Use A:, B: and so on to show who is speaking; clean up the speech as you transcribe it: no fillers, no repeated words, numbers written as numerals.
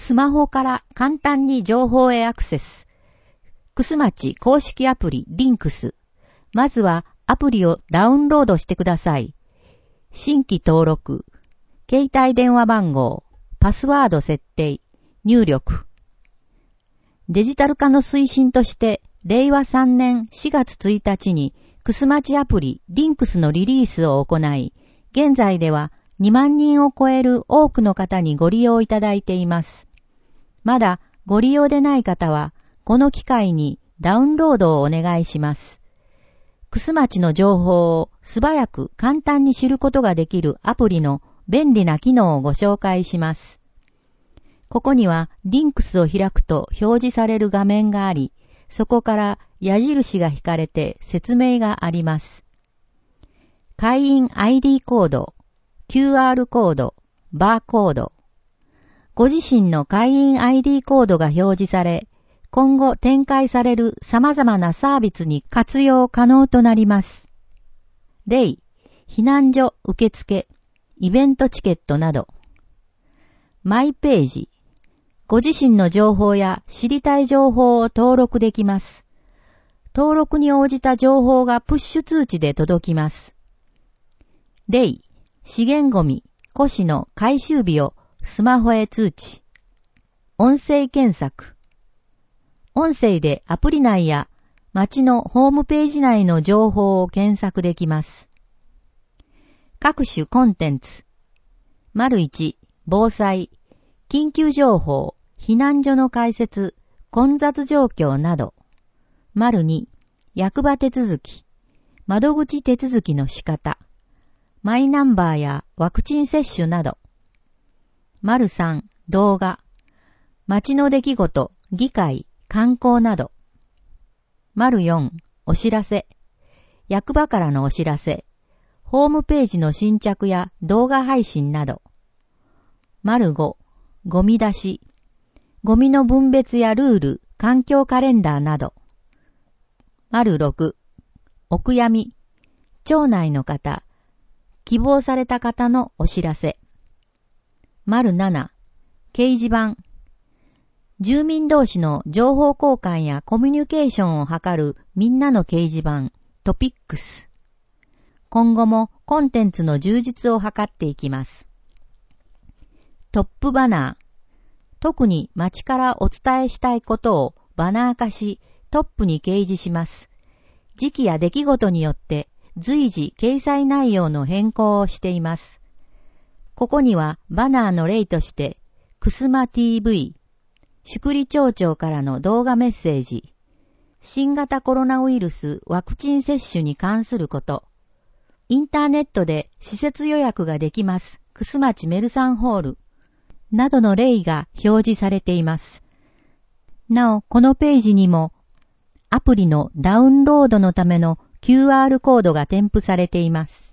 A: スマホから簡単に情報へアクセス。くすまち公式アプリリンクス。まずはアプリをダウンロードしてください。新規登録、携帯電話番号、パスワード設定、入力。デジタル化の推進として、令和3年4月1日にくすまちアプリリンクスのリリースを行い、現在では2万人を超える多くの方にご利用いただいています。まだご利用でない方は、この機会にダウンロードをお願いします。くすまちの情報を素早く簡単に知ることができるアプリの便利な機能をご紹介します。ここにはリンクスを開くと表示される画面があり、そこから矢印が引かれて説明があります。会員 ID コード、QR コード、バーコード。ご自身の会員 ID コードが表示され、今後展開される様々なサービスに活用可能となります。例、避難所受付、イベントチケットなど。マイページ、ご自身の情報や知りたい情報を登録できます。登録に応じた情報がプッシュ通知で届きます。例、資源ゴミ、古紙の回収日をスマホへ通知。音声検索。音声でアプリ内や町のホームページ内の情報を検索できます。各種コンテンツ。1、防災、緊急情報、避難所の開設、混雑状況など。2、役場手続き、窓口手続きの仕方、マイナンバーやワクチン接種など。3、動画、町の出来事、議会、観光など。4、お知らせ。役場からのお知らせ。ホームページの新着や動画配信など。5、ゴミ出し。ゴミの分別やルール、環境カレンダーなど。6、お悔やみ。町内の方。希望された方のお知らせ。7、掲示板。住民同士の情報交換やコミュニケーションを図るみんなの掲示板、トピックス。今後もコンテンツの充実を図っていきます。トップバナー。特に町からお伝えしたいことをバナー化し、トップに掲示します。時期や出来事によって随時掲載内容の変更をしています。ここにはバナーの例として、くすま TV、宿利町長からの動画メッセージ、新型コロナウイルスワクチン接種に関すること、インターネットで施設予約ができますくすまちメルサンホールなどの例が表示されています。なお、このページにもアプリのダウンロードのための QR コードが添付されています。